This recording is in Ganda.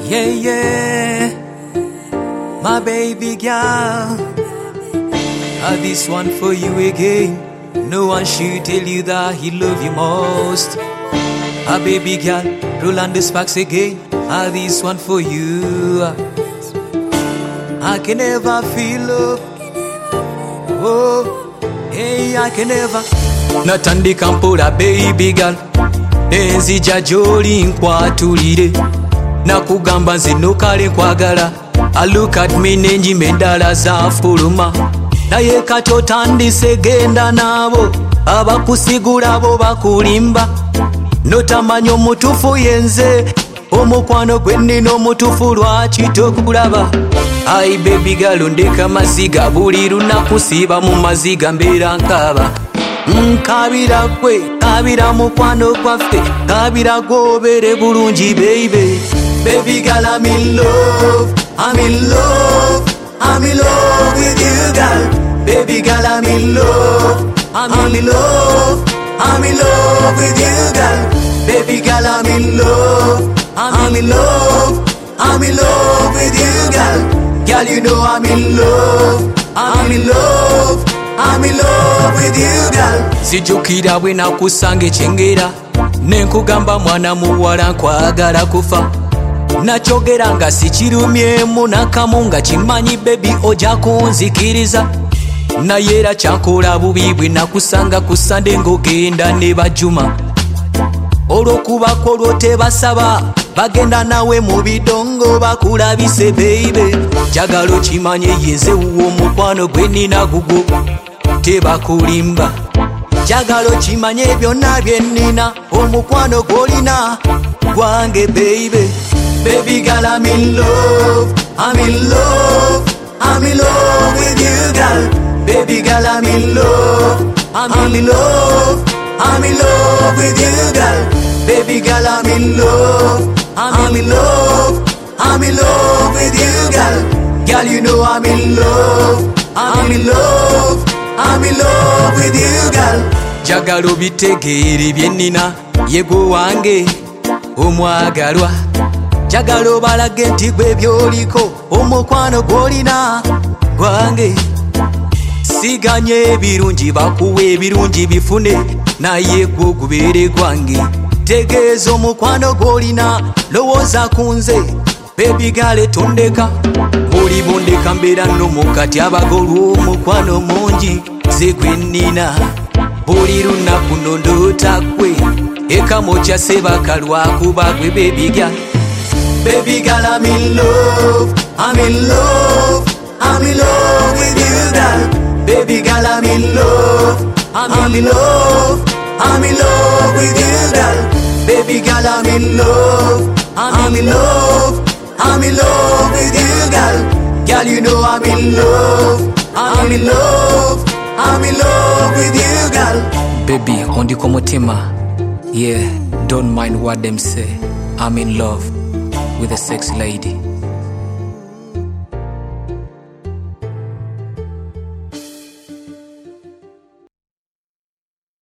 Yeah, yeah, my baby girl. This one for you again. No one should tell you that he love you most. Baby girl, roll on the sparks again. This one for you. I can never feel love. Oh, hey, I can never. Natandika mpora baby girl, nenzija gy'oli nkwatulire. Nakugamba nze nokale nkwagala. I look at me nenjima endala zanfuluma. Naye kati otandise genda nabo abakusigula bo bakulimba. Notamanya omutuufu yenze, omukwano gwe nnina omutuufu lwaki tokulaba. Ai baby girl ndeka maziga, buli lunaku siiba mu maziga mbeera nkaaba. Nkabira gwe, kabira mukwano gwaffe, kabira gw'obeere bulungi baby. Baby girl, I'm in love, I'm in love, I'm in love with you girl. Baby girl, I'm in love, I'm in love, I'm in love with you girl. Baby girl, I'm in love, I'm in love, I'm in love with you girl. Girl, you know I'm in love, I'm in love, I'm in love with you girl. Sijukira bwe nakusanga ekyengera, nenkugamba mwana muwala nkwagala kufa. Nakyogera nga sikirumyemu nakamu nga kimanyi baby ojja kunzikiriza. Naye era kyankola bubi bwe nakusanga ku Sunday ng'ogenda ne bajuma. Olw'okubako olw'otebasaba bagenda nawe mu bidongo bakulabise baby. Njagala okimanye yenze wuwo omukwano gwe nnina gugwo tebakulimba. Njagala okimanye byonna bye nnina omukwano gw'olina gwange baby. Baby girl, I'm in love, I'm in love, I'm in love with you girl. Baby girl, I'm in love, I'm in love, I'm in love with you girl. Baby girl, I'm in love, I'm in love, I'm in love with you girl. Girl, you know I'm in love, I'm in love, I'm in love with you girl. Njagala obitegeere bye nnina yegwe wange omwagalwa. Njagala obalage nti gwe byoliko omukwano gw'olina gwange. Siganye ebirungi bakuwe ebirungi bifune, naye gwe gubeere gwange. Tegeeza omukwano gw'olina, lowooza ku nze baby girl tondeka. Buli bondeka mbeera nno mu kati abagolwa omukwano mungi ze gwe nnina. Buli lunaku nno ndoota gwe, eka mojja sebaka lwakuba gwe baby girl. Baby girl, I'm in love, I'm in love, I'm in love with you girl. Baby girl, I'm in love, I'm in love, I'm in love with you girl. Baby girl, I'm in love, I'm in love, I'm in love with you girl. Girl, you know I'm in love, I'm in love, I'm in love with you girl. Baby, ondiko mutima, yeah, don't mind what them say. I'm in love with a sexy lady.